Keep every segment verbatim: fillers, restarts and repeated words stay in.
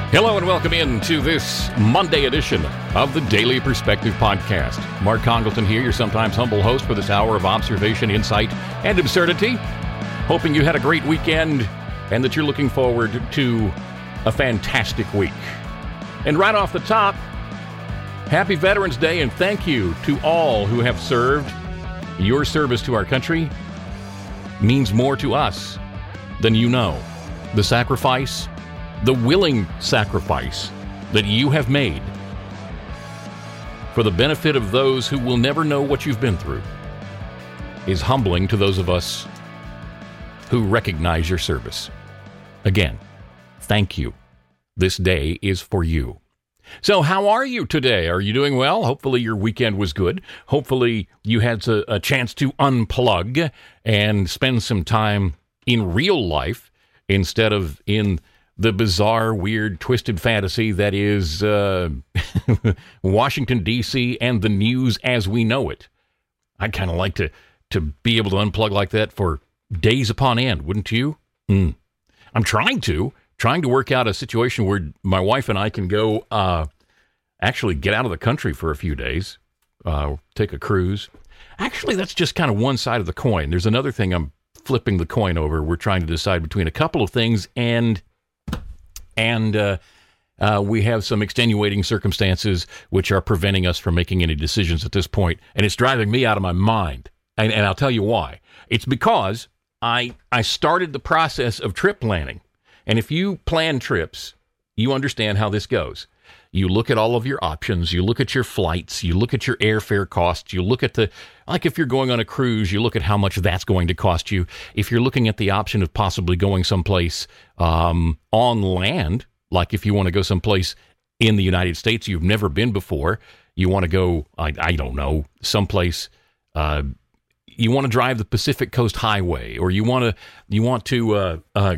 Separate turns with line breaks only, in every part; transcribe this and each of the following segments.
Hello and welcome in to this Monday edition of the Daily Perspective Podcast. Mark Congleton here, your sometimes humble host for this hour of observation, insight, and absurdity. Hoping you had a great weekend and that you're looking forward to a fantastic week. And right off the top, happy Veterans Day and thank you to all who have served. Your service to our country means more to us than you know. The sacrifice, the willing sacrifice that you have made for the benefit of those who will never know what you've been through is humbling to those of us who recognize your service. Again, thank you. This day is for you. So how are you today? Are you doing well? Hopefully your weekend was good. Hopefully you had a, a chance to unplug and spend some time in real life instead of in the bizarre, weird, twisted fantasy that is uh, Washington, D C and the news as we know it. I'd kind of like to, to be able to unplug like that for days upon end, wouldn't you? Mm. I'm trying to, trying to work out a situation where my wife and I can go uh, actually get out of the country for a few days, uh, take a cruise. Actually, that's just kind of one side of the coin. There's another thing I'm flipping the coin over. We're trying to decide between a couple of things, and And uh, uh, we have some extenuating circumstances which are preventing us from making any decisions at this point. And it's driving me out of my mind. And, and I'll tell you why. It's because I I started the process of trip planning. And if you plan trips, you understand how this goes. You look at all of your options. You look at your flights. You look at your airfare costs. You look at the, like if you're going on a cruise, you look at how much that's going to cost you. If you're looking at the option of possibly going someplace um, on land, like if you want to go someplace in the United States you've never been before, you want to go, I, I don't know, someplace, uh, you want to drive the Pacific Coast Highway, or you want to, you want to, uh, uh,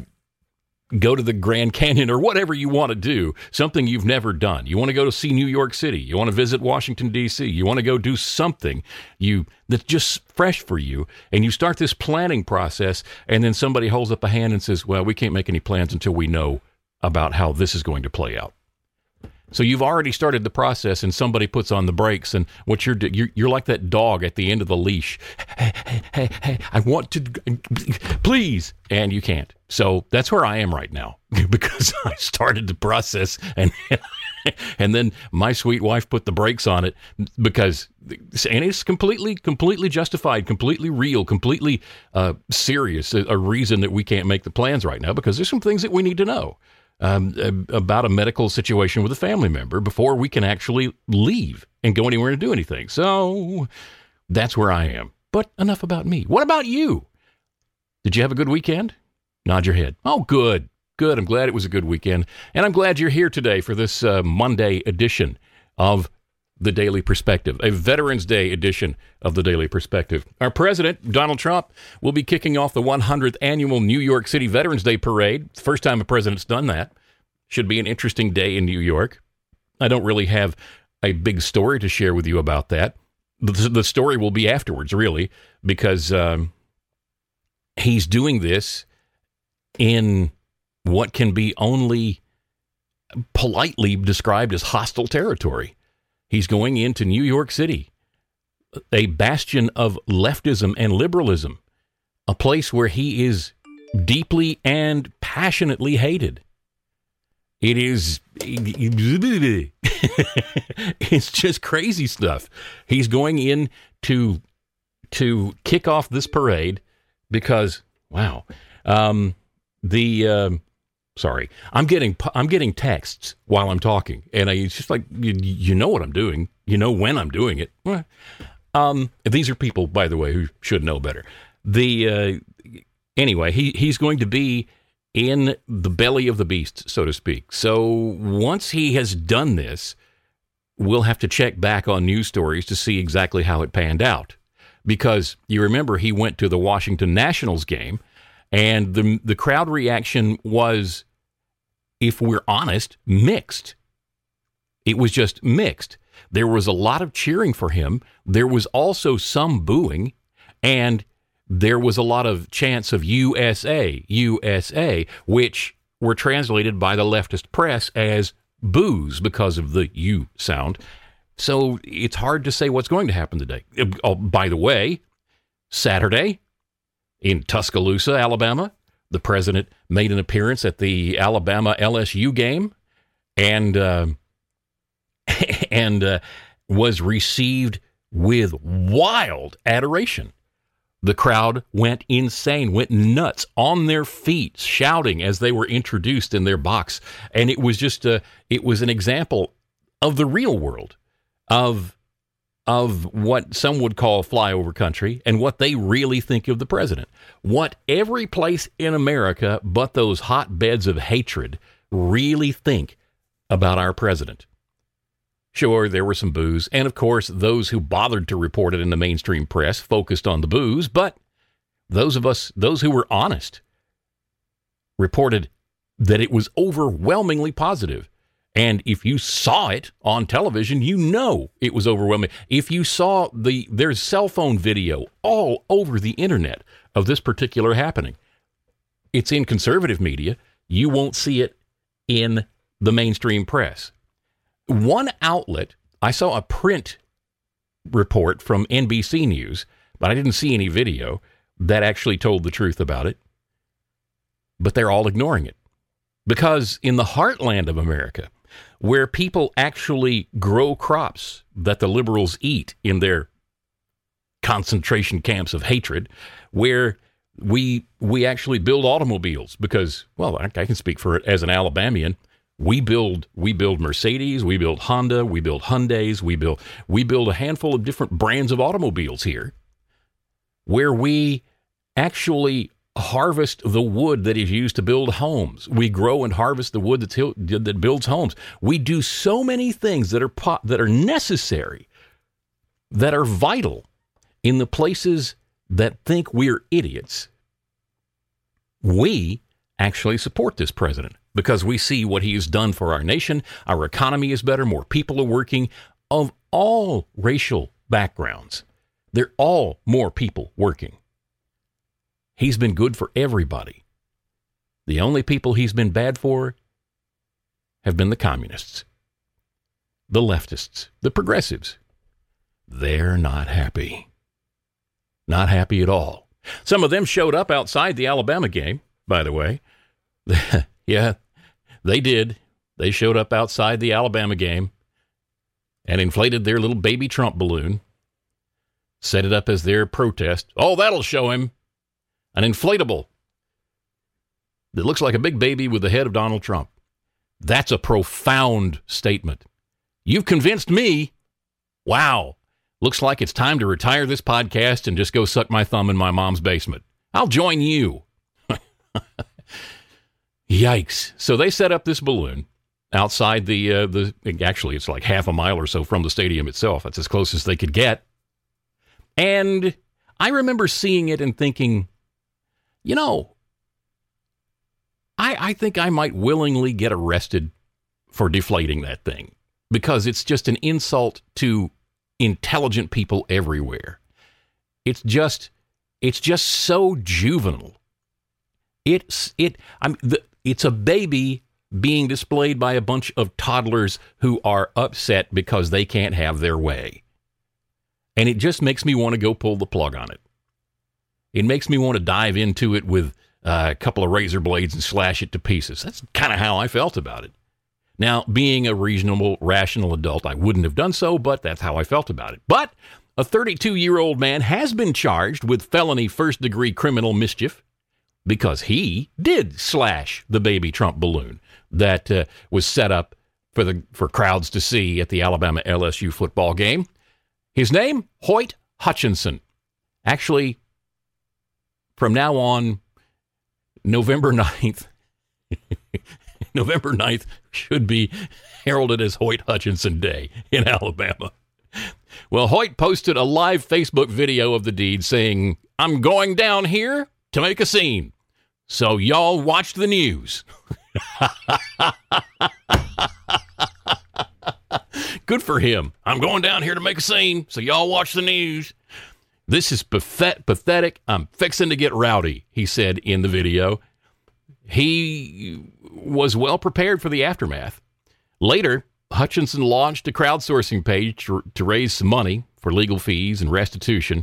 go to the Grand Canyon, or whatever you want to do, something you've never done. You want to go to see New York City. You want to visit Washington, D C. You want to go do something you that's just fresh for you. And you start this planning process, and then somebody holds up a hand and says, well, we can't make any plans until we know about how this is going to play out. So you've already started the process, and somebody puts on the brakes, and what you're you're, you're like that dog at the end of the leash. Hey, hey, hey, hey, I want to, please, and you can't. So that's where I am right now, because I started the process, and and then my sweet wife put the brakes on it, because, and it's completely, completely justified, completely real, completely uh, serious, a, a reason that we can't make the plans right now, because there's some things that we need to know. Um, about a medical situation with a family member before we can actually leave and go anywhere to do anything. So that's where I am. But enough about me. What about you? Did you have a good weekend? Nod your head. Oh, good. Good. I'm glad it was a good weekend. And I'm glad you're here today for this uh, Monday edition of the Daily Perspective, a Veterans Day edition of the Daily Perspective. Our president, Donald Trump, will be kicking off the one hundredth annual New York City Veterans Day Parade. It's the first time a president's done that. Should be an interesting day in New York. I don't really have a big story to share with you about that. The, the story will be afterwards, really, because um, he's doing this in what can be only politely described as hostile territory. He's going into New York City, a bastion of leftism and liberalism, a place where he is deeply and passionately hated. It is, it's just crazy stuff. He's going in to, to kick off this parade because, wow, um, the, um, Sorry, I'm getting I'm getting texts while I'm talking, and I, it's just like, you, you know what I'm doing. You know when I'm doing it. Um, these are people, by the way, who should know better. The uh, anyway, he he's going to be in the belly of the beast, so to speak. So once he has done this, we'll have to check back on news stories to see exactly how it panned out. Because you remember he went to the Washington Nationals game, and the the crowd reaction was, if we're honest, mixed. It was just mixed. There was a lot of cheering for him. There was also some booing, and there was a lot of chants of U S A, U S A, which were translated by the leftist press as boos because of the U sound. So it's hard to say what's going to happen today. Oh, by the way, Saturday in Tuscaloosa, Alabama, the president made an appearance at the Alabama L S U game and uh, and uh, was received with wild adoration. The crowd went insane, went nuts, on their feet, shouting as they were introduced in their box. And it was just a, it was an example of the real world, of of what some would call flyover country and what they really think of the president. What every place in America but those hotbeds of hatred really think about our president. Sure, there were some boos, and of course, those who bothered to report it in the mainstream press focused on the boos, but those of us, those who were honest, reported that it was overwhelmingly positive. And if you saw it on television, you know it was overwhelming. If you saw the, there's cell phone video all over the internet of this particular happening. It's in conservative media. You won't see it in the mainstream press. One outlet, I saw a print report from N B C News, but I didn't see any video that actually told the truth about it. But they're all ignoring it. Because in the heartland of America, where people actually grow crops that the liberals eat in their concentration camps of hatred, where we we actually build automobiles because, well, I, I can speak for it as an Alabamian. We build we build Mercedes, we build Honda, we build Hyundais, we build we build a handful of different brands of automobiles here, where we actually harvest the wood that is used to build homes. We grow and harvest the wood that's, that builds homes. We do so many things that are po- that are necessary, that are vital in the places that think we're idiots. We actually support this president because we see what he has done for our nation. Our economy is better. More people are working of all racial backgrounds. They're all more people working. He's been good for everybody. The only people he's been bad for have been the communists, the leftists, the progressives. They're not happy. Not happy at all. Some of them showed up outside the Alabama game, by the way. Yeah, they did. They showed up outside the Alabama game and inflated their little baby Trump balloon, set it up as their protest. Oh, that'll show him. An inflatable that looks like a big baby with the head of Donald Trump. That's a profound statement. You've convinced me. Wow. Looks like it's time to retire this podcast and just go suck my thumb in my mom's basement. I'll join you. Yikes. So they set up this balloon outside the, uh, the, actually it's like half a mile or so from the stadium itself. That's as close as they could get. And I remember seeing it and thinking, you know, I, I think I might willingly get arrested for deflating that thing because it's just an insult to intelligent people everywhere. It's just, it's just so juvenile. It's, it, I'm, the, it's a baby being displayed by a bunch of toddlers who are upset because they can't have their way. And it just makes me want to go pull the plug on it. It makes me want to dive into it with uh, a couple of razor blades and slash it to pieces. That's kind of how I felt about it. Now, being a reasonable, rational adult, I wouldn't have done so, but that's how I felt about it. But a thirty-two-year-old man has been charged with felony first-degree criminal mischief because he did slash the baby Trump balloon that uh, was set up for the for crowds to see at the Alabama L S U football game. His name, Hoyt Hutchinson. Actually, from now on, November ninth, November ninth should be heralded as Hoyt Hutchinson Day in Alabama. Well, Hoyt posted a live Facebook video of the deed saying, "I'm going down here to make a scene. So y'all watch the news." Good for him. I'm going down here to make a scene, so y'all watch the news. This is pathet- pathetic. I'm fixing to get rowdy, he said in the video. he was well prepared for the aftermath. Later, Hutchinson launched a crowdsourcing page to, to raise some money for legal fees and restitution.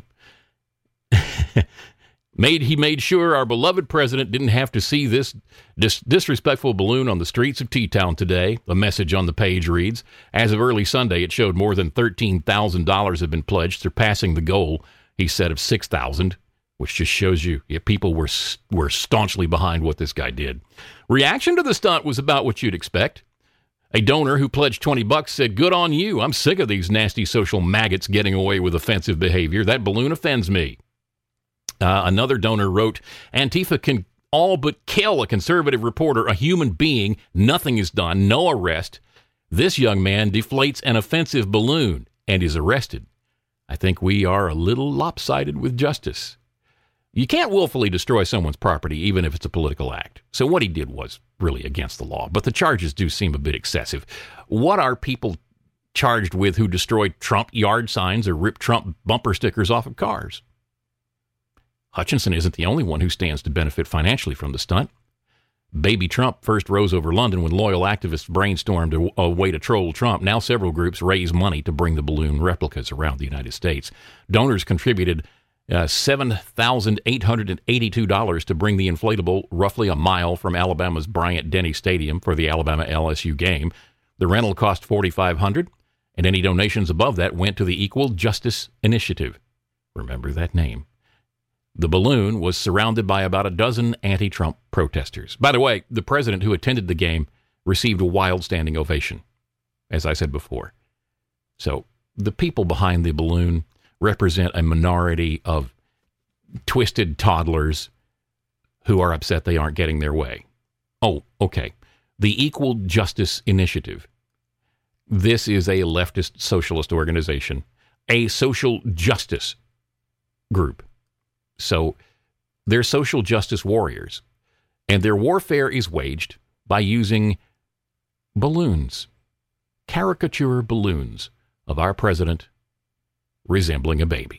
made He made sure our beloved president didn't have to see this dis- disrespectful balloon on the streets of T-Town today. A message on the page reads, as of early Sunday, it showed more than thirteen thousand dollars had been pledged, surpassing the goal, he said, of six thousand dollars, which just shows you yeah, people were, were staunchly behind what this guy did. Reaction to the stunt was about what you'd expect. A donor who pledged twenty bucks said, good on you. I'm sick of these nasty social maggots getting away with offensive behavior. That balloon offends me. Uh, another donor wrote, Antifa can all but kill a conservative reporter, a human being. Nothing is done. No arrest. This young man deflates an offensive balloon and is arrested. I think we are a little lopsided with justice. You can't willfully destroy someone's property, even if it's a political act. So what he did was really against the law, but the charges do seem a bit excessive. What are people charged with who destroyed Trump yard signs or ripped Trump bumper stickers off of cars? Hutchinson isn't the only one who stands to benefit financially from the stunt. Baby Trump first rose over London when loyal activists brainstormed a, a way to troll Trump. Now several groups raise money to bring the balloon replicas around the United States. Donors contributed uh, seven thousand eight hundred eighty-two dollars to bring the inflatable roughly a mile from Alabama's Bryant-Denny Stadium for the Alabama L S U game. The rental cost four thousand five hundred dollars, and any donations above that went to the Equal Justice Initiative. Remember that name. The balloon was surrounded by about a dozen anti-Trump protesters. By the way, the president who attended the game received a wild standing ovation, as I said before. So the people behind the balloon represent a minority of twisted toddlers who are upset they aren't getting their way. Oh, okay. The Equal Justice Initiative. This is a leftist socialist organization, a social justice group. So they're social justice warriors, and their warfare is waged by using balloons, caricature balloons of our president resembling a baby.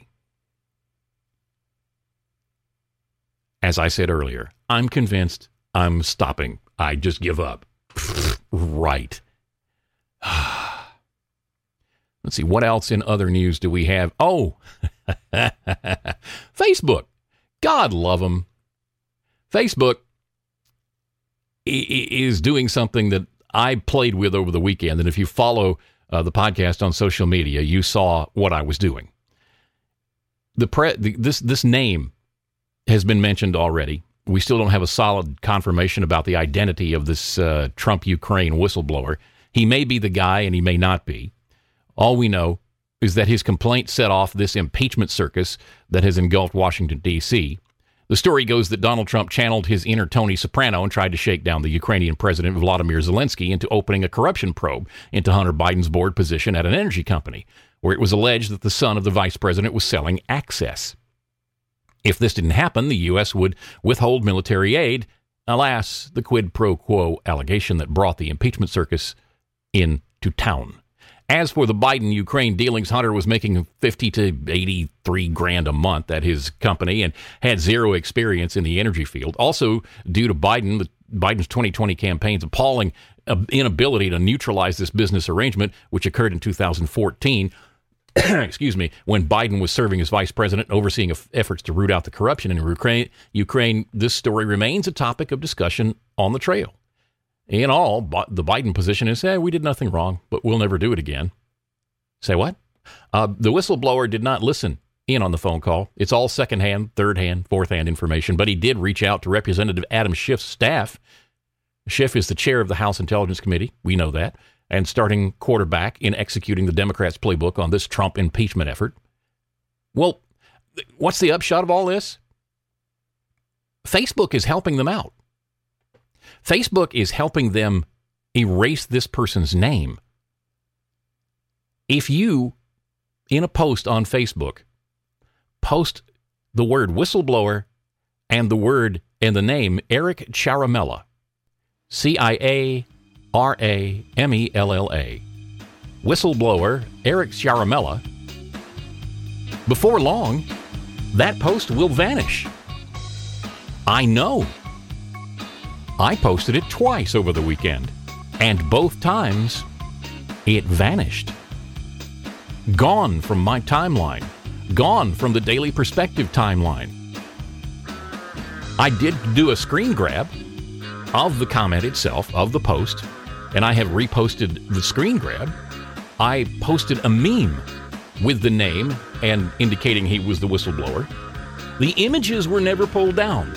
As I said earlier, I'm convinced I'm stopping. I just give up. Right. Let's see, what else in other news do we have? Oh, Facebook. God love them. Facebook is doing something that I played with over the weekend, and if you follow uh, the podcast on social media, you saw what I was doing. The pre- the, this this name has been mentioned already. We still don't have a solid confirmation about the identity of this uh, Trump-Ukraine whistleblower. He may be the guy, and he may not be. All we know is that his complaint set off this impeachment circus that has engulfed Washington, D C. The story goes that Donald Trump channeled his inner Tony Soprano and tried to shake down the Ukrainian president, Vladimir Zelensky, into opening a corruption probe into Hunter Biden's board position at an energy company, where it was alleged that the son of the vice president was selling access. If this didn't happen, the U S would withhold military aid. Alas, the quid pro quo allegation that brought the impeachment circus into town. As for the Biden-Ukraine dealings, Hunter was making fifty to eighty-three grand a month at his company and had zero experience in the energy field. Also, due to Biden, the, Biden's twenty twenty campaign's appalling inability to neutralize this business arrangement, which occurred in two thousand fourteen, excuse me, when Biden was serving as vice president and overseeing efforts to root out the corruption in Ukraine, Ukraine, this story remains a topic of discussion on the trail. In all, the Biden position is, hey, we did nothing wrong, but we'll never do it again. Say what? Uh, the whistleblower did not listen in on the phone call. It's all secondhand, third-hand, fourth-hand information, but he did reach out to Representative Adam Schiff's staff. Schiff is the chair of the House Intelligence Committee. We know that. And starting quarterback in executing the Democrats' playbook on this Trump impeachment effort. Well, what's the upshot of all this? Facebook is helping them out. Facebook is helping them erase this person's name. If you, in a post on Facebook, post the word whistleblower and the word and the name Eric Ciaramella, C I A R A M E L L A, whistleblower Eric Ciaramella, before long, that post will vanish. I know. I posted it twice over the weekend, and both times it vanished. Gone from my timeline. Gone from the Daily Perspective timeline. I did do a screen grab of the comment itself, of the post, and I have reposted the screen grab. I posted a meme with the name and indicating he was the whistleblower. The images were never pulled down.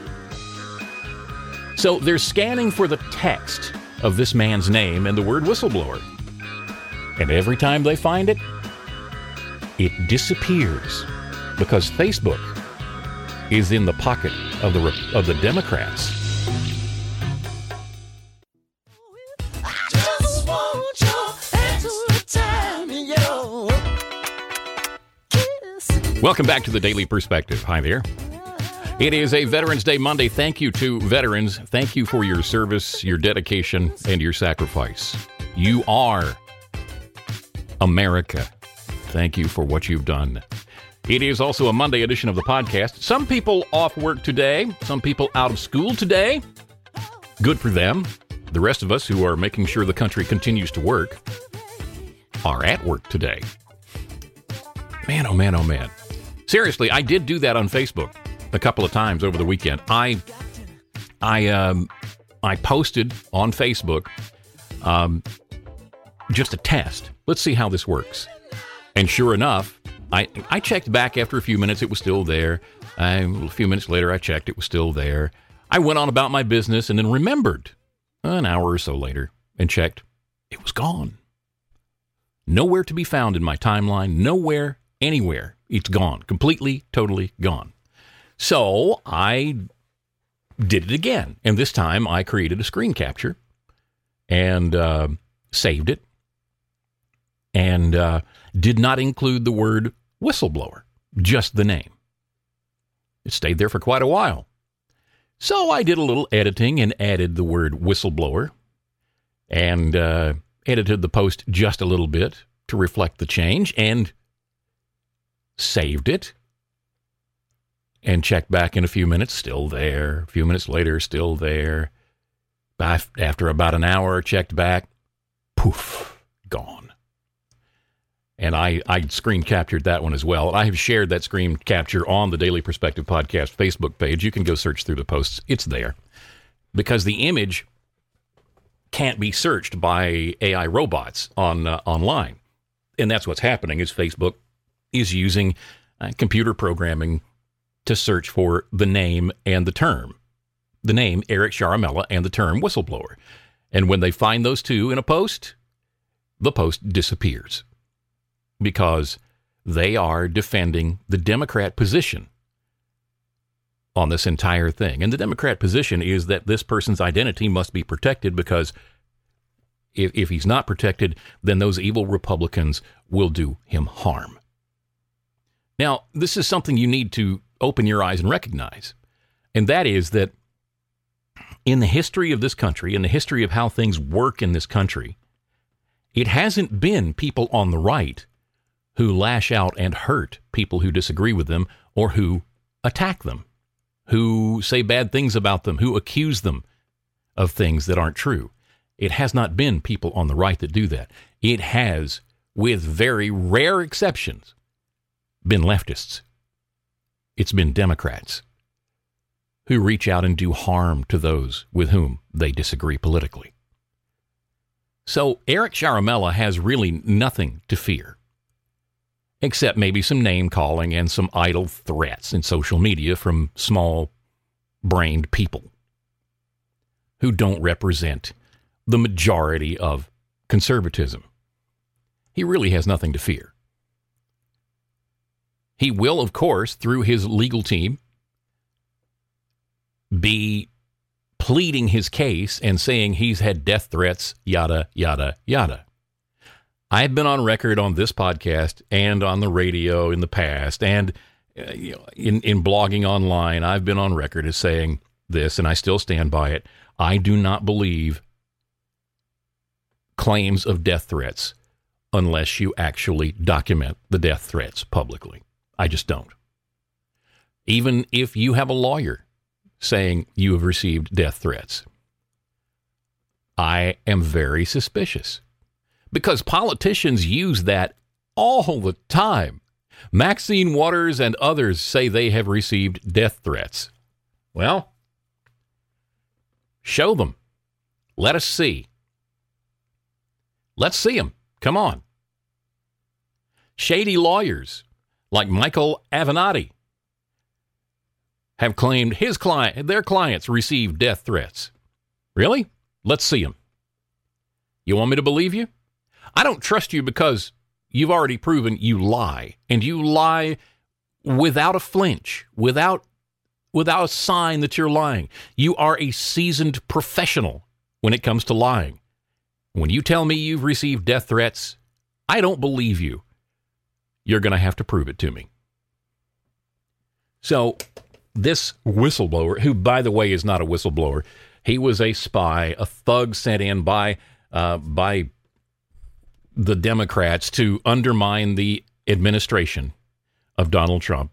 So they're scanning for the text of this man's name and the word whistleblower. And every time they find it, it disappears because Facebook is in the pocket of the of the Democrats. Welcome back to the Daily Perspective. Hi there. It is a Veterans Day Monday. Thank you to veterans. Thank you for your service, your dedication, and your sacrifice. You are America. Thank you for what you've done. It is also a Monday edition of the podcast. Some people off work today. Some people out of school today. Good for them. The rest of us who are making sure the country continues to work are at work today. Man, oh man, oh man. Seriously, I did do that on Facebook a couple of times over the weekend. I I um I posted on Facebook um just a test. Let's see how this works. And sure enough, I I checked back after a few minutes. It was still there. I, a few minutes later, I checked. It was still there. I went on about my business and then remembered an hour or so later and checked. It was gone. Nowhere to be found in my timeline. Nowhere, anywhere. It's gone. Completely, totally gone. So I did it again. And this time I created a screen capture and uh, saved it and uh, did not include the word whistleblower, just the name. It stayed there for quite a while. So I did a little editing and added the word whistleblower and uh, edited the post just a little bit to reflect the change and saved it and checked back in a few minutes, still there. A few minutes later, still there. After about an hour, checked back, poof, gone. And I, I screen captured that one as well. I have shared that screen capture on the Daily Perspective Podcast Facebook page. You can go search through the posts. It's there. Because the image can't be searched by A I robots on uh, online. And that's what's happening is Facebook is using uh, computer programming to search for the name and the term. The name, Eric Ciaramella, and the term whistleblower. And when they find those two in a post, the post disappears. Because they are defending the Democrat position on this entire thing. And the Democrat position is that this person's identity must be protected because if, if he's not protected, then those evil Republicans will do him harm. Now, this is something you need to open your eyes and recognize. And that is that in the history of this country, in the history of how things work in this country, it hasn't been people on the right who lash out and hurt people who disagree with them or who attack them, who say bad things about them, who accuse them of things that aren't true. It has not been people on the right that do that. It has, with very rare exceptions, been leftists. It's been Democrats who reach out and do harm to those with whom they disagree politically. So Eric Ciaramella has really nothing to fear, except maybe some name-calling and some idle threats in social media from small-brained people who don't represent the majority of conservatism. He really has nothing to fear. He will, of course, through his legal team, be pleading his case and saying he's had death threats, yada, yada, yada. I've been on record on this podcast and on the radio in the past and uh, you know, in, in blogging online, I've been on record as saying this, and I still stand by it. I do not believe claims of death threats unless you actually document the death threats publicly. I just don't. Even if you have a lawyer saying you have received death threats, I am very suspicious because politicians use that all the time. Maxine Waters and others say they have received death threats. Well, show them. Let us see. Let's see them. Come on. Shady lawyers like Michael Avenatti have claimed his client, their clients received death threats. Really? Let's see them. You want me to believe you? I don't trust you because you've already proven you lie, and you lie without a flinch, without without a sign that you're lying. You are a seasoned professional when it comes to lying. When you tell me you've received death threats, I don't believe you. You're going to have to prove it to me. So this whistleblower, who, by the way, is not a whistleblower, he was a spy, a thug sent in by uh, by the Democrats to undermine the administration of Donald Trump.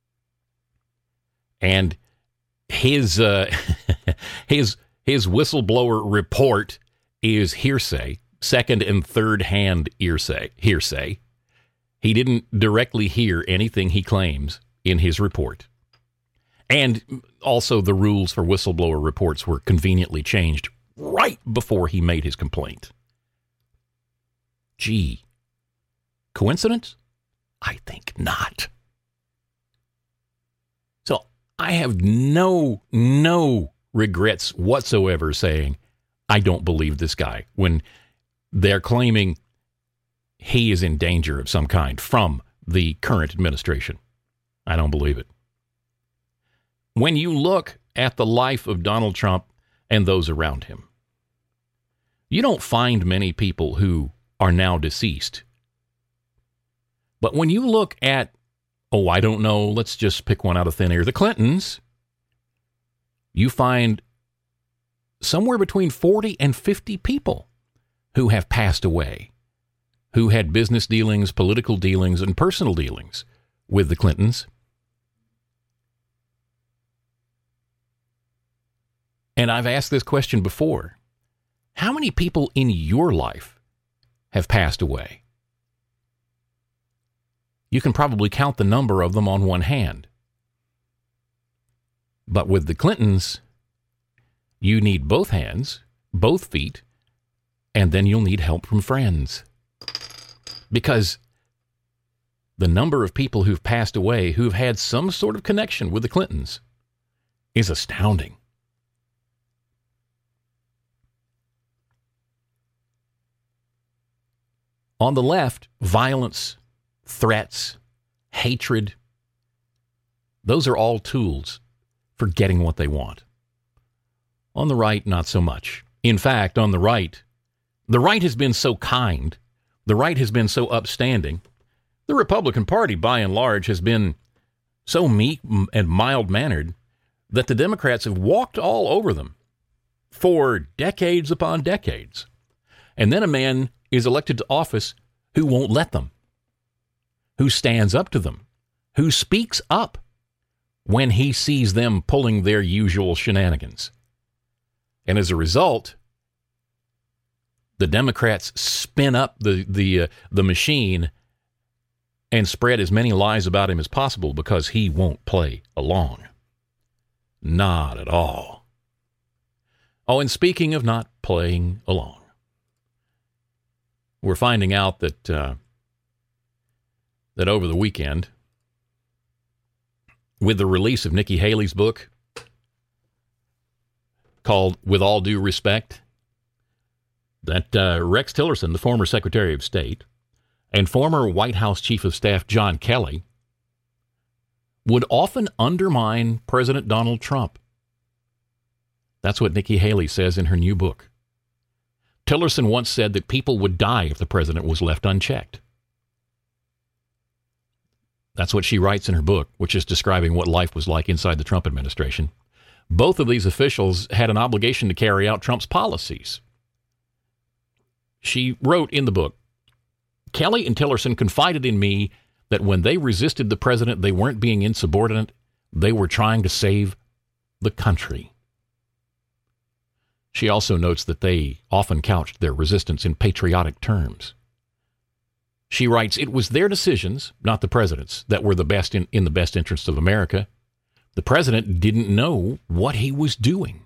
And his uh, his his whistleblower report is hearsay, second and third hand hearsay. Hearsay. He didn't directly hear anything he claims in his report. And also the rules for whistleblower reports were conveniently changed right before he made his complaint. Gee, coincidence? I think not. So I have no, no regrets whatsoever saying I don't believe this guy when they're claiming he is in danger of some kind from the current administration. I don't believe it. When you look at the life of Donald Trump and those around him, you don't find many people who are now deceased. But when you look at, oh, I don't know, let's just pick one out of thin air, the Clintons, you find somewhere between forty and fifty people who have passed away, who had business dealings, political dealings, and personal dealings with the Clintons. And I've asked this question before. How many people in your life have passed away? You can probably count the number of them on one hand. But with the Clintons, you need both hands, both feet, and then you'll need help from friends. Because the number of people who've passed away who've had some sort of connection with the Clintons is astounding. On the left, violence, threats, hatred, those are all tools for getting what they want. On the right, not so much. In fact, on the right, the right has been so kind, the right has been so upstanding, the Republican Party, by and large, has been so meek and mild-mannered that the Democrats have walked all over them for decades upon decades. And then a man is elected to office who won't let them, who stands up to them, who speaks up when he sees them pulling their usual shenanigans. And as a result, the Democrats spin up the the uh, the machine and spread as many lies about him as possible because he won't play along. Not at all. Oh, and speaking of not playing along, we're finding out that uh, that over the weekend, with the release of Nikki Haley's book called With All Due Respect, that uh, Rex Tillerson, the former Secretary of State, and former White House Chief of Staff John Kelly would often undermine President Donald Trump. That's what Nikki Haley says in her new book. Tillerson once said that people would die if the president was left unchecked. That's what she writes in her book, which is describing what life was like inside the Trump administration. Both of these officials had an obligation to carry out Trump's policies. She wrote in the book, Kelly and Tillerson confided in me that when they resisted the president, they weren't being insubordinate. They were trying to save the country. She also notes that they often couched their resistance in patriotic terms. She writes, "It was their decisions, not the president's, that were the best in, in the best interest of America. The president didn't know what he was doing."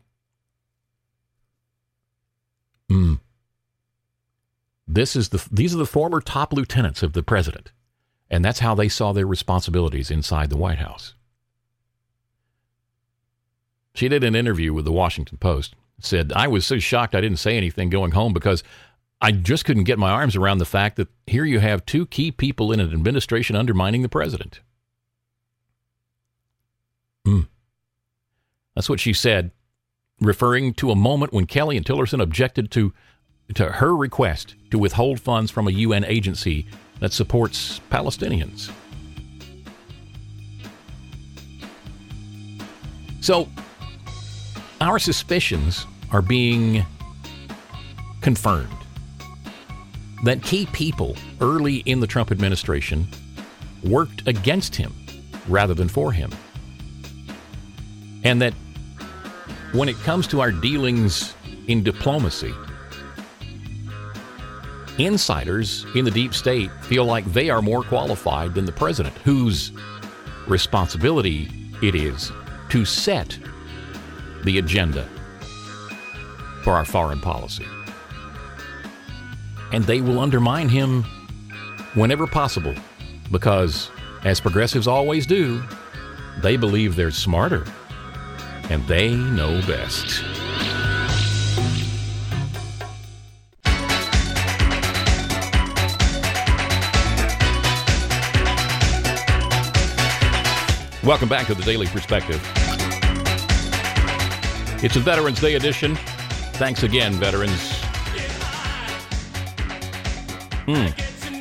Mm. This is the these are the former top lieutenants of the president, and that's how they saw their responsibilities inside the White House. She did an interview with the Washington Post, said, "I was so shocked I didn't say anything going home because I just couldn't get my arms around the fact that here you have two key people in an administration undermining the president." Mm. That's what she said, referring to a moment when Kelly and Tillerson objected to, to her request to withhold funds from a U N agency that supports Palestinians. So, our suspicions are being confirmed that key people early in the Trump administration worked against him rather than for him. And that when it comes to our dealings in diplomacy, insiders in the deep state feel like they are more qualified than the president, whose responsibility it is to set the agenda for our foreign policy. And they will undermine him whenever possible because, as progressives always do, they believe they're smarter and they know best. Welcome back to the Daily Perspective. It's a Veterans Day edition. Thanks again, veterans. Mm.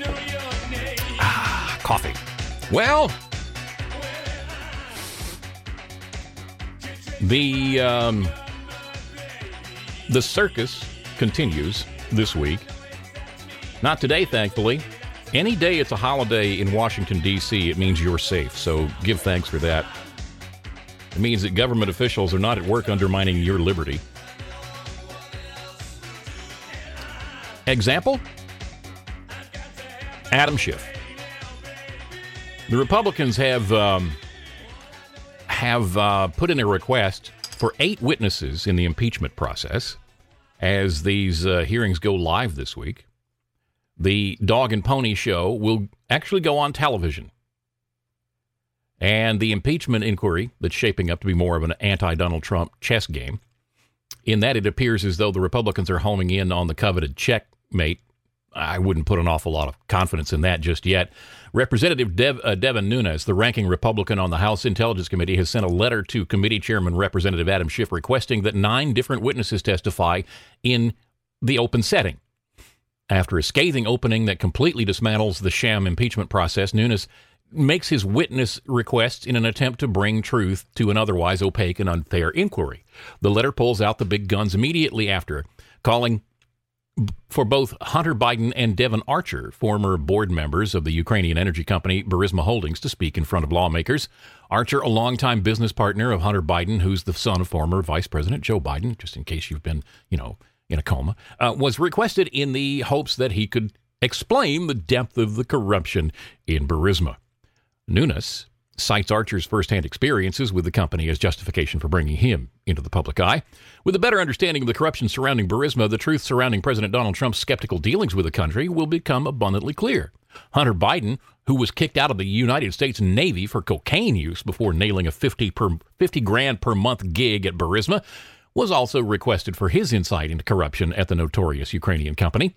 Ah, coffee. Well, the um, the circus continues this week. Not today, thankfully. Any day it's a holiday in Washington, D C, it means you're safe, so give thanks for that. It means that government officials are not at work undermining your liberty. Example? Adam Schiff. The Republicans have um, have uh, put in a request for eight witnesses in the impeachment process as these uh, hearings go live this week. The Dog and Pony Show will actually go on television. And the impeachment inquiry that's shaping up to be more of an anti-Donald Trump chess game, in that it appears as though the Republicans are homing in on the coveted checkmate. I wouldn't put an awful lot of confidence in that just yet. Representative Dev, uh, Devin Nunes, the ranking Republican on the House Intelligence Committee, has sent a letter to Committee Chairman Representative Adam Schiff requesting that nine different witnesses testify in the open setting. After a scathing opening that completely dismantles the sham impeachment process, Nunes makes his witness requests in an attempt to bring truth to an otherwise opaque and unfair inquiry. The letter pulls out the big guns immediately after, calling for both Hunter Biden and Devon Archer, former board members of the Ukrainian energy company Burisma Holdings, to speak in front of lawmakers. Archer, a longtime business partner of Hunter Biden, who's the son of former Vice President Joe Biden, just in case you've been, you know, in a coma, uh, was requested in the hopes that he could explain the depth of the corruption in Burisma. Nunes cites Archer's firsthand experiences with the company as justification for bringing him into the public eye. With a better understanding of the corruption surrounding Burisma, the truth surrounding President Donald Trump's skeptical dealings with the country will become abundantly clear. Hunter Biden, who was kicked out of the United States Navy for cocaine use before nailing a fifty per fifty grand per month gig at Burisma, was also requested for his insight into corruption at the notorious Ukrainian company.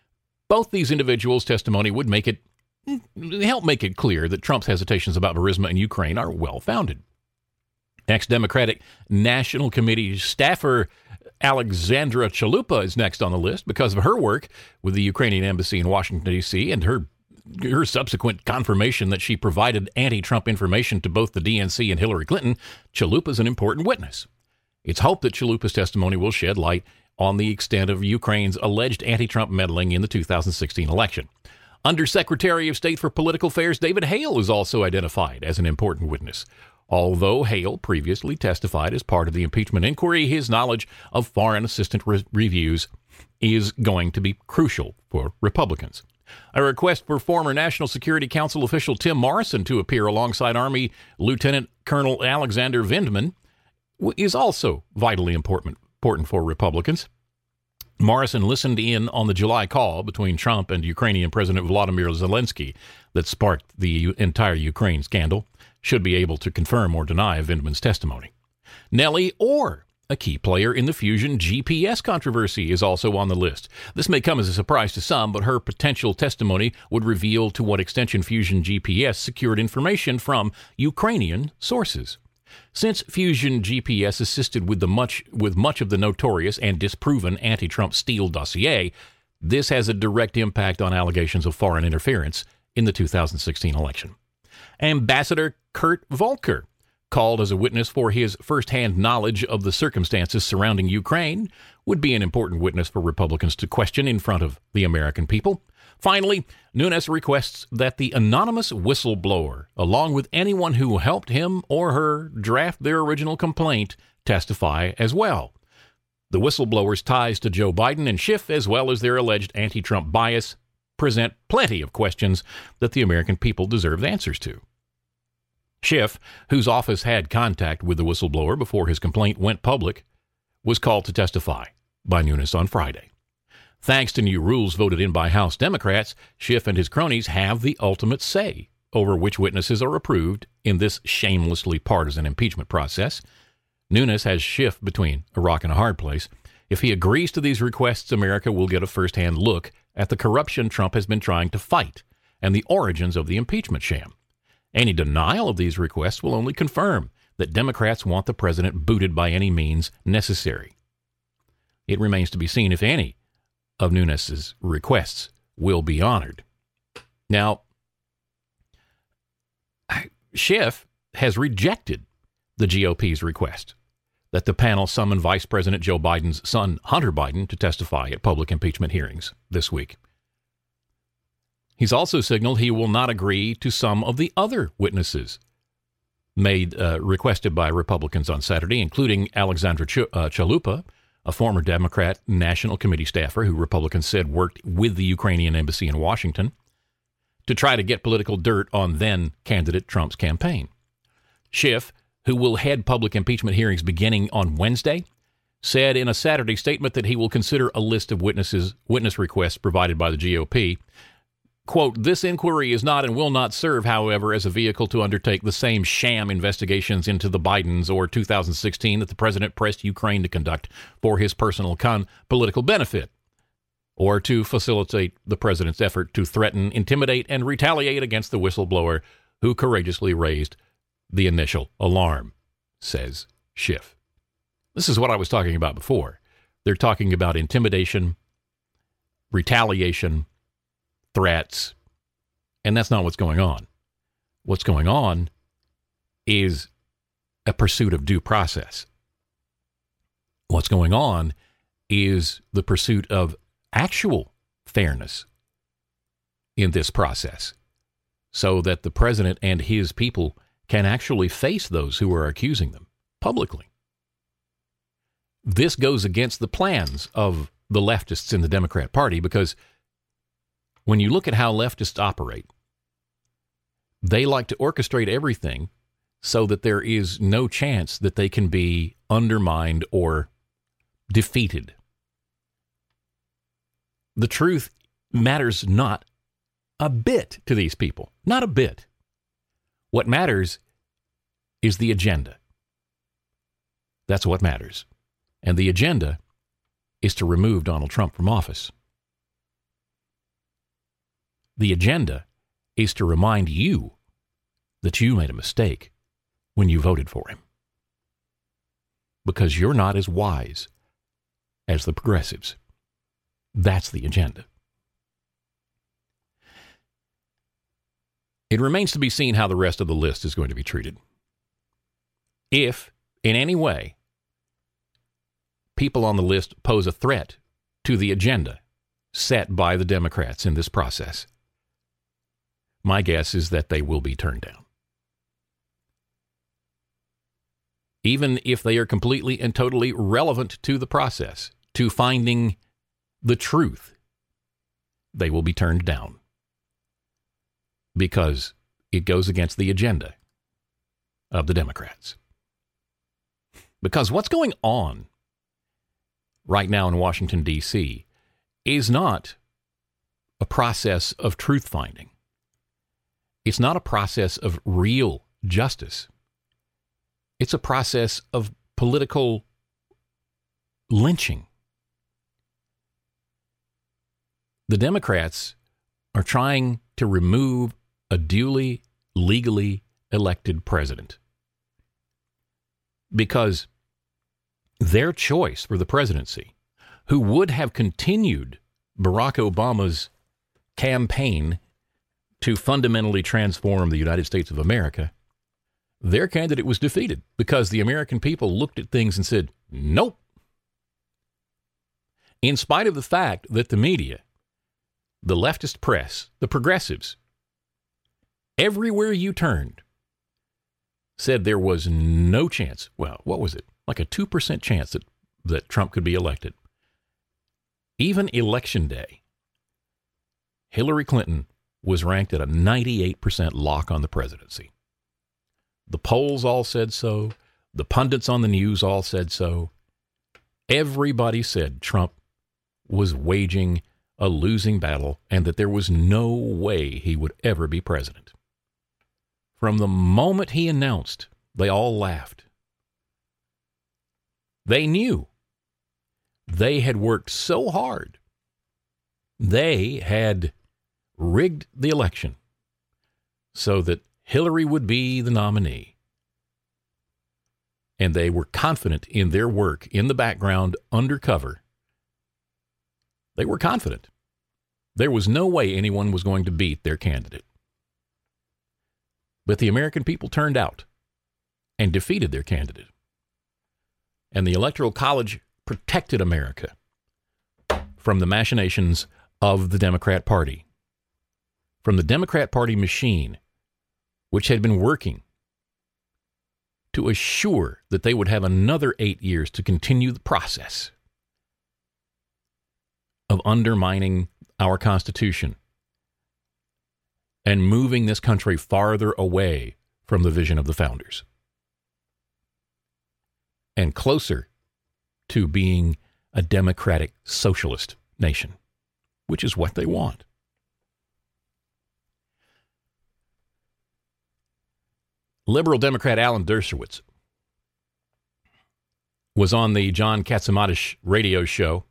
Both these individuals' testimony would make it help make it clear that Trump's hesitations about Burisma and Ukraine are well-founded. Ex-Democratic National Committee staffer Alexandra Chalupa is next on the list because of her work with the Ukrainian embassy in Washington, D C, and her her subsequent confirmation that she provided anti-Trump information to both the D N C and Hillary Clinton. Chalupa is an important witness. It's hoped that Chalupa's testimony will shed light on the extent of Ukraine's alleged anti-Trump meddling in the two thousand sixteen election. Undersecretary of State for Political Affairs David Hale is also identified as an important witness. Although Hale previously testified as part of the impeachment inquiry, his knowledge of foreign assistant re- reviews is going to be crucial for Republicans. A request for former National Security Council official Tim Morrison to appear alongside Army Lieutenant Colonel Alexander Vindman is also vitally important, important for Republicans. Morrison listened in on the July call between Trump and Ukrainian President Volodymyr Zelensky that sparked the entire Ukraine scandal, should be able to confirm or deny Vindman's testimony. Nellie Orr, a key player in the Fusion G P S controversy, is also on the list. This may come as a surprise to some, but her potential testimony would reveal to what extent Fusion G P S secured information from Ukrainian sources. Since Fusion G P S assisted with the much with much of the notorious and disproven anti-Trump Steele dossier, this has a direct impact on allegations of foreign interference in the two thousand sixteen election. Ambassador Kurt Volker, called as a witness for his first-hand knowledge of the circumstances surrounding Ukraine, would be an important witness for Republicans to question in front of the American people. Finally, Nunes requests that the anonymous whistleblower, along with anyone who helped him or her draft their original complaint, testify as well. The whistleblower's ties to Joe Biden and Schiff, as well as their alleged anti-Trump bias, present plenty of questions that the American people deserve answers to. Schiff, whose office had contact with the whistleblower before his complaint went public, was called to testify by Nunes on Friday. Thanks to new rules voted in by House Democrats, Schiff and his cronies have the ultimate say over which witnesses are approved in this shamelessly partisan impeachment process. Nunes has Schiff between a rock and a hard place. If he agrees to these requests, America will get a first-hand look at the corruption Trump has been trying to fight and the origins of the impeachment sham. Any denial of these requests will only confirm that Democrats want the president booted by any means necessary. It remains to be seen if any of Nunes' requests will be honored. Now, Schiff has rejected the G O P's request that the panel summon Vice President Joe Biden's son, Hunter Biden, to testify at public impeachment hearings this week. He's also signaled he will not agree to some of the other witnesses made uh, requested by Republicans on Saturday, including Alexandra Ch- uh, Chalupa, a former Democrat National Committee staffer who Republicans said worked with the Ukrainian embassy in Washington to try to get political dirt on then-candidate Trump's campaign. Schiff, who will head public impeachment hearings beginning on Wednesday, said in a Saturday statement that he will consider a list of witnesses, witness requests provided by the G O P. Quote, "This inquiry is not and will not serve, however, as a vehicle to undertake the same sham investigations into the Bidens or two thousand sixteen that the president pressed Ukraine to conduct for his personal con- political benefit, or to facilitate the president's effort to threaten, intimidate, and retaliate against the whistleblower who courageously raised the initial alarm," says Schiff. This is what I was talking about before. They're talking about intimidation, retaliation, threats, and that's not what's going on. What's going on is a pursuit of due process. What's going on is the pursuit of actual fairness in this process so that the president and his people can actually face those who are accusing them publicly. This goes against the plans of the leftists in the Democrat Party because when you look at how leftists operate, they like to orchestrate everything so that there is no chance that they can be undermined or defeated. The truth matters not a bit to these people, not a bit. What matters is the agenda. That's what matters. And the agenda is to remove Donald Trump from office. The agenda is to remind you that you made a mistake when you voted for him. Because you're not as wise as the progressives. That's the agenda. It remains to be seen how the rest of the list is going to be treated. If, in any way, people on the list pose a threat to the agenda set by the Democrats in this process, my guess is that they will be turned down. even if they are completely and totally relevant to the process, to finding the truth, they will be turned down because it goes against the agenda of the Democrats. Because what's going on right now in Washington, D C is not a process of truth-finding. It's not a process of real justice. It's a process of political lynching. The Democrats are trying to remove a duly, legally elected president because their choice for the presidency, who would have continued Barack Obama's campaign to fundamentally transform the United States of America, their candidate was defeated because the American people looked at things and said, nope. In spite of the fact that the media, the leftist press, the progressives, everywhere you turned, said there was no chance. Well, what was it? Like a two percent chance that, that Trump could be elected. Even election day, Hillary Clinton was ranked at a ninety-eight percent lock on the presidency. The polls all said so. The pundits on the news all said so. Everybody said Trump was waging a losing battle and that there was no way he would ever be president. From the moment he announced, they all laughed. They knew they had worked so hard. They had rigged the election so that Hillary would be the nominee. And they were confident in their work in the background, undercover. They were confident. There was no way anyone was going to beat their candidate. But the American people turned out and defeated their candidate. And the Electoral College protected America from the machinations of the Democrat Party, from the Democrat Party machine, which had been working to assure that they would have another eight years to continue the process of undermining our Constitution and moving this country farther away from the vision of the founders and closer to being a democratic socialist nation, which is what they want. Liberal Democrat Alan Dershowitz was on the John Katsimatidis radio show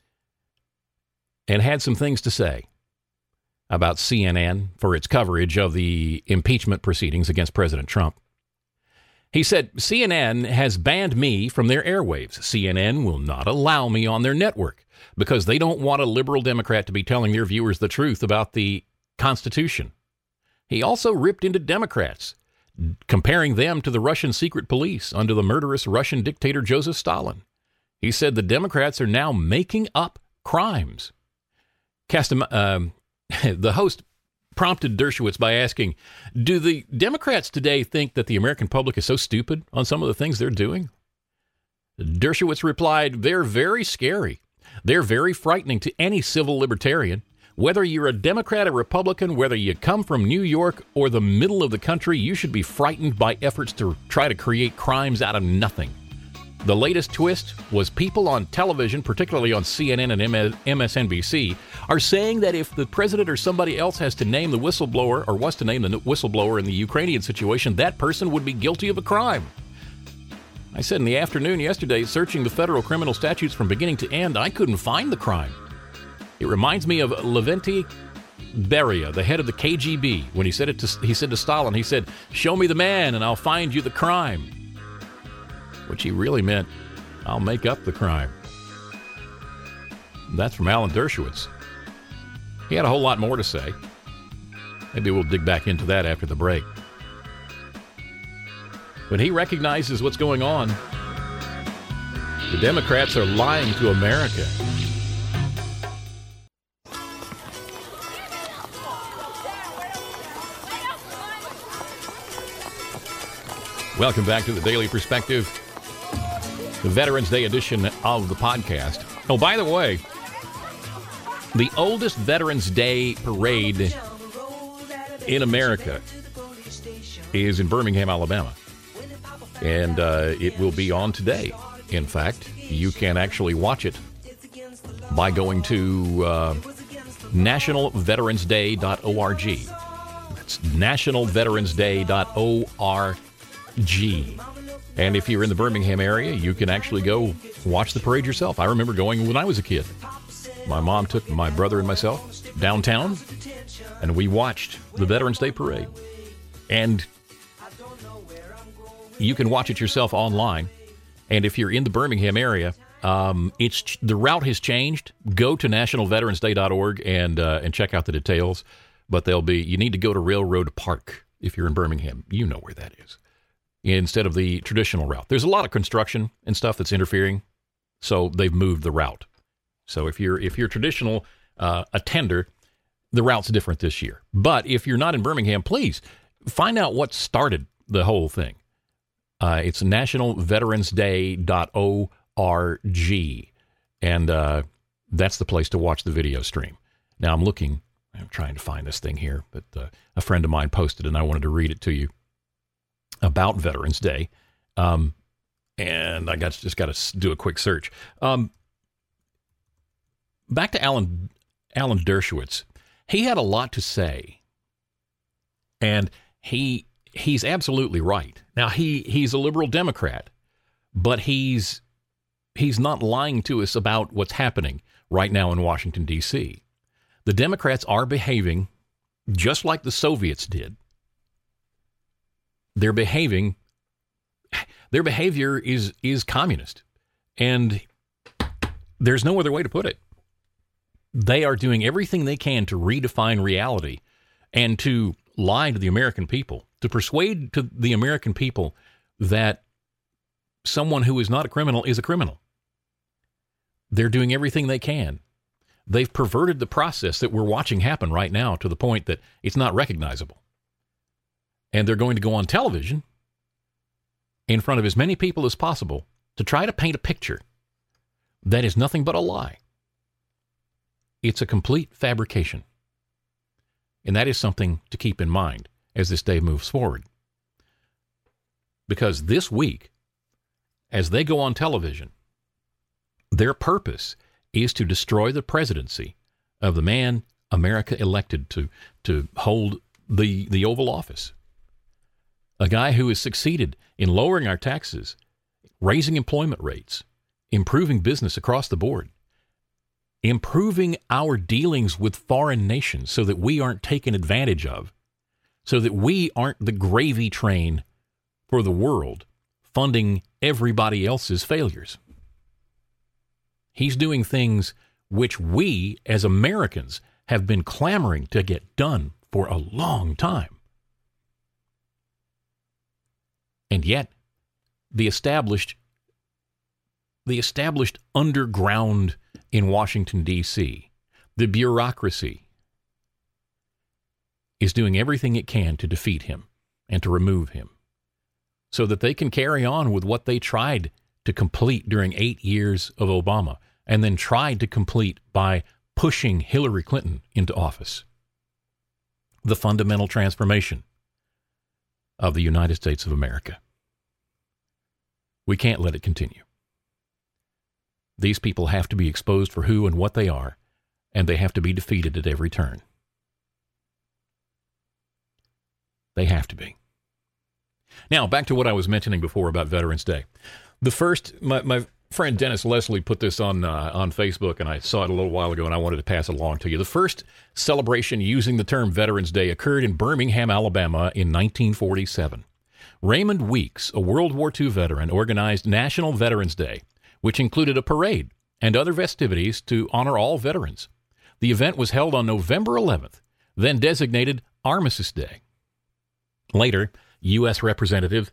and had some things to say about C N N for its coverage of the impeachment proceedings against President Trump. He said, C N N has banned me from their airwaves. C N N will not allow me on their network because they don't want a liberal Democrat to be telling their viewers the truth about the Constitution. He also ripped into Democrats, comparing them to the Russian secret police under the murderous Russian dictator Joseph Stalin. He said the Democrats are now making up crimes. Castam- um, the host prompted Dershowitz by asking, do the Democrats today think that the American public is so stupid on some of the things they're doing? Dershowitz replied, they're very scary. They're very frightening to any civil libertarian. Whether you're a Democrat or Republican, whether you come from New York or the middle of the country, you should be frightened by efforts to try to create crimes out of nothing. The latest twist was people on television, particularly on C N N and M S N B C, are saying that if the president or somebody else has to name the whistleblower or wants to name the whistleblower in the Ukrainian situation, that person would be guilty of a crime. I said in the afternoon yesterday, searching the federal criminal statutes from beginning to end, I couldn't find the crime. It reminds me of Lavrentiy Beria, the head of the K G B, when he said it to he said to Stalin, he said, "Show me the man and I'll find you the crime." Which he really meant, I'll make up the crime. And that's from Alan Dershowitz. He had a whole lot more to say. Maybe we'll dig back into that after the break. But he recognizes what's going on. The Democrats are lying to America. Welcome back to the Daily Perspective, the Veterans Day edition of the podcast. Oh, by the way, the oldest Veterans Day parade in America is in Birmingham, Alabama. And uh, it will be on today. In fact, you can actually watch it by going to uh, national veterans day dot org. It's national veterans day dot org. And if you're in the Birmingham area, you can actually go watch the parade yourself. I remember going when I was a kid. My mom took my brother and myself downtown, and we watched the Veterans Day Parade. And you can watch it yourself online. And if you're in the Birmingham area, um, it's the route has changed. Go to national veterans day dot org and uh, and check out the details. But they'll be you need to go to Railroad Park if you're in Birmingham. You know where that is. Instead of the traditional route. There's a lot of construction and stuff that's interfering, so they've moved the route. So if you're if you're traditional uh, attender, the route's different this year. But if you're not in Birmingham, please find out what started the whole thing. Uh, it's national veterans day dot org, and uh, that's the place to watch the video stream. Now I'm looking, I'm trying to find this thing here, but uh, a friend of mine posted, and I wanted to read it to you. About Veterans Day, um, and I got just got to do a quick search. Um, back to Alan Alan Dershowitz, he had a lot to say, and he he's absolutely right. Now he he's a liberal Democrat, but he's he's not lying to us about what's happening right now in Washington D C. The Democrats are behaving just like the Soviets did. They're behaving, their behavior is is communist, and there's no other way to put it. They are doing everything they can to redefine reality and to lie to the American people, to persuade to the American people that someone who is not a criminal is a criminal. They're doing everything they can. They've perverted the process that we're watching happen right now to the point that it's not recognizable. And they're going to go on television in front of as many people as possible to try to paint a picture that is nothing but a lie. It's a complete fabrication. And that is something to keep in mind as this day moves forward. Because this week, as they go on television, their purpose is to destroy the presidency of the man America elected to, to hold the, the Oval Office. A guy who has succeeded in lowering our taxes, raising employment rates, improving business across the board, improving our dealings with foreign nations so that we aren't taken advantage of, so that we aren't the gravy train for the world funding everybody else's failures. He's doing things which we as Americans have been clamoring to get done for a long time. And yet, the established, the established underground in Washington, D C, the bureaucracy, is doing everything it can to defeat him and to remove him so that they can carry on with what they tried to complete during eight years of Obama and then tried to complete by pushing Hillary Clinton into office. The fundamental transformation of the United States of America. We can't let it continue. These people have to be exposed for who and what they are, and they have to be defeated at every turn. They have to be. Now, back to what I was mentioning before about Veterans Day. The first, my, my friend Dennis Leslie put this on uh, on Facebook, and I saw it a little while ago, and I wanted to pass it along to you. The first celebration using the term Veterans Day occurred in Birmingham, Alabama in nineteen forty-seven. Raymond Weeks, a World War Two veteran, organized National Veterans Day, which included a parade and other festivities to honor all veterans. The event was held on November eleventh, then designated Armistice Day. Later, U S. Representative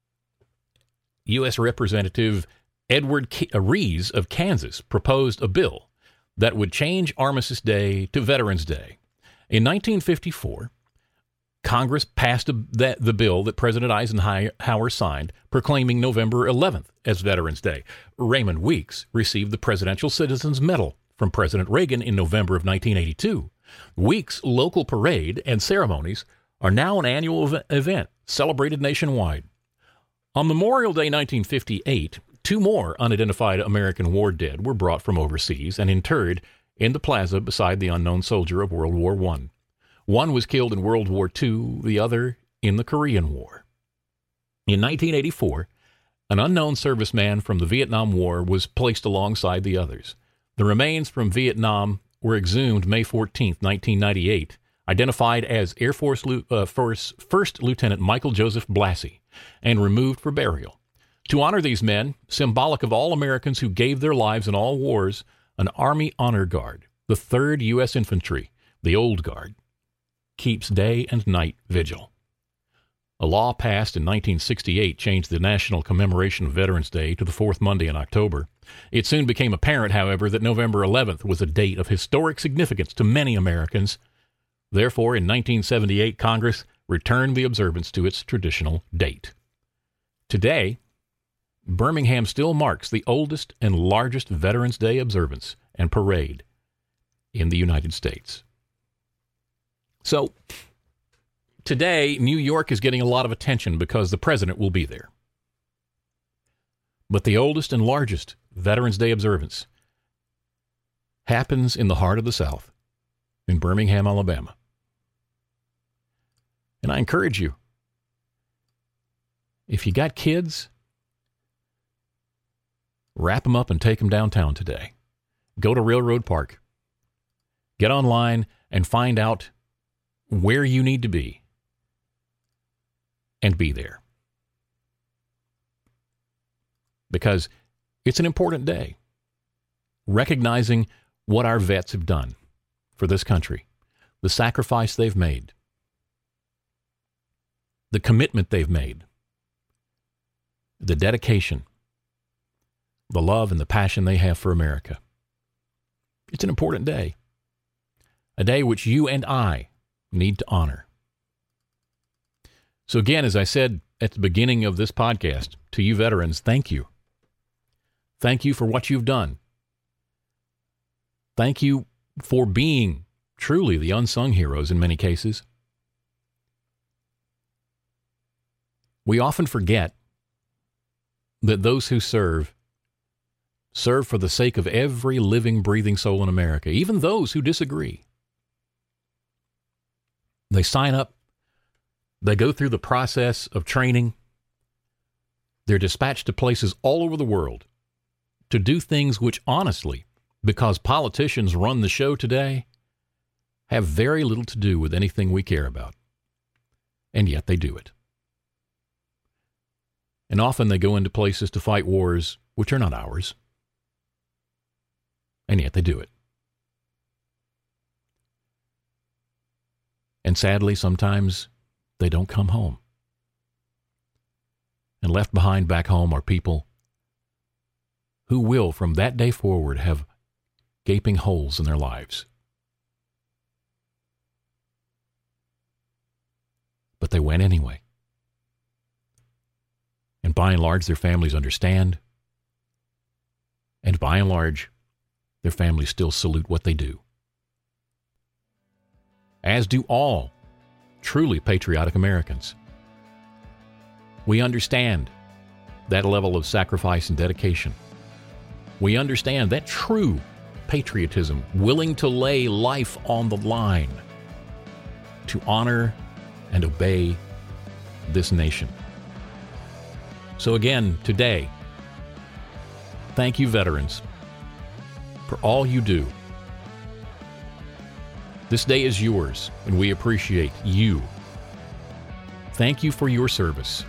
U S. Representative Edward Rees of Kansas proposed a bill that would change Armistice Day to Veterans Day. In nineteen fifty-four, Congress passed a, that, the bill that President Eisenhower signed, proclaiming November eleventh as Veterans Day. Raymond Weeks received the Presidential Citizens Medal from President Reagan in November of nineteen eighty-two. Weeks' local parade and ceremonies are now an annual ev- event celebrated nationwide. On Memorial Day nineteen fifty-eight, two more unidentified American war dead were brought from overseas and interred in the plaza beside the unknown soldier of World War One. One was killed in World War Two, the other in the Korean War. In nineteen eighty-four, an unknown serviceman from the Vietnam War was placed alongside the others. The remains from Vietnam were exhumed May fourteenth, nineteen ninety-eight, identified as Air Force uh, First, First Lieutenant Michael Joseph Blassie, and removed for burial. To honor these men, symbolic of all Americans who gave their lives in all wars, an Army Honor Guard, the third U S Infantry, the Old Guard, keeps day and night vigil. A law passed in nineteen sixty-eight changed the national commemoration of Veterans Day to the fourth Monday in October. It soon became apparent, however, that November eleventh was a date of historic significance to many Americans. Therefore, in nineteen seventy-eight, Congress returned the observance to its traditional date. Today, Birmingham still marks the oldest and largest Veterans Day observance and parade in the United States. So, today, New York is getting a lot of attention because the president will be there. But the oldest and largest Veterans Day observance happens in the heart of the South, in Birmingham, Alabama. And I encourage you, if you got kids, wrap them up and take them downtown today. Go to Railroad Park. Get online and find out where you need to be and be there. Because it's an important day, recognizing what our vets have done for this country, the sacrifice they've made, the commitment they've made, the dedication, the love and the passion they have for America. It's an important day, a day which you and I need to honor. So again, as I said at the beginning of this podcast, to you veterans, thank you. Thank you for what you've done. Thank you for being truly the unsung heroes in many cases. We often forget that those who serve, serve for the sake of every living, breathing soul in America, even those who disagree. They sign up. They go through the process of training. They're dispatched to places all over the world to do things which, honestly, because politicians run the show today, have very little to do with anything we care about. And yet they do it. And often they go into places to fight wars which are not ours. And yet they do it. And sadly, sometimes they don't come home. And left behind back home are people who will, from that day forward, have gaping holes in their lives. But they went anyway. And by and large, their families understand. And by and large, their families still salute what they do. As do all truly patriotic Americans. We understand that level of sacrifice and dedication. We understand that true patriotism, willing to lay life on the line to honor and obey this nation. So again, today, thank you, veterans, for all you do. This day is yours, and we appreciate you. Thank you for your service.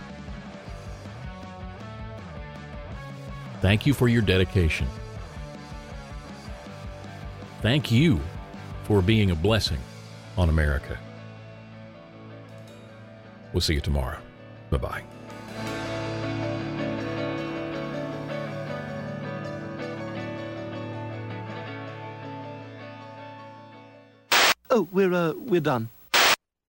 Thank you for your dedication. Thank you for being a blessing on America. We'll see you tomorrow. Bye-bye.
Oh, we're, uh, we're done.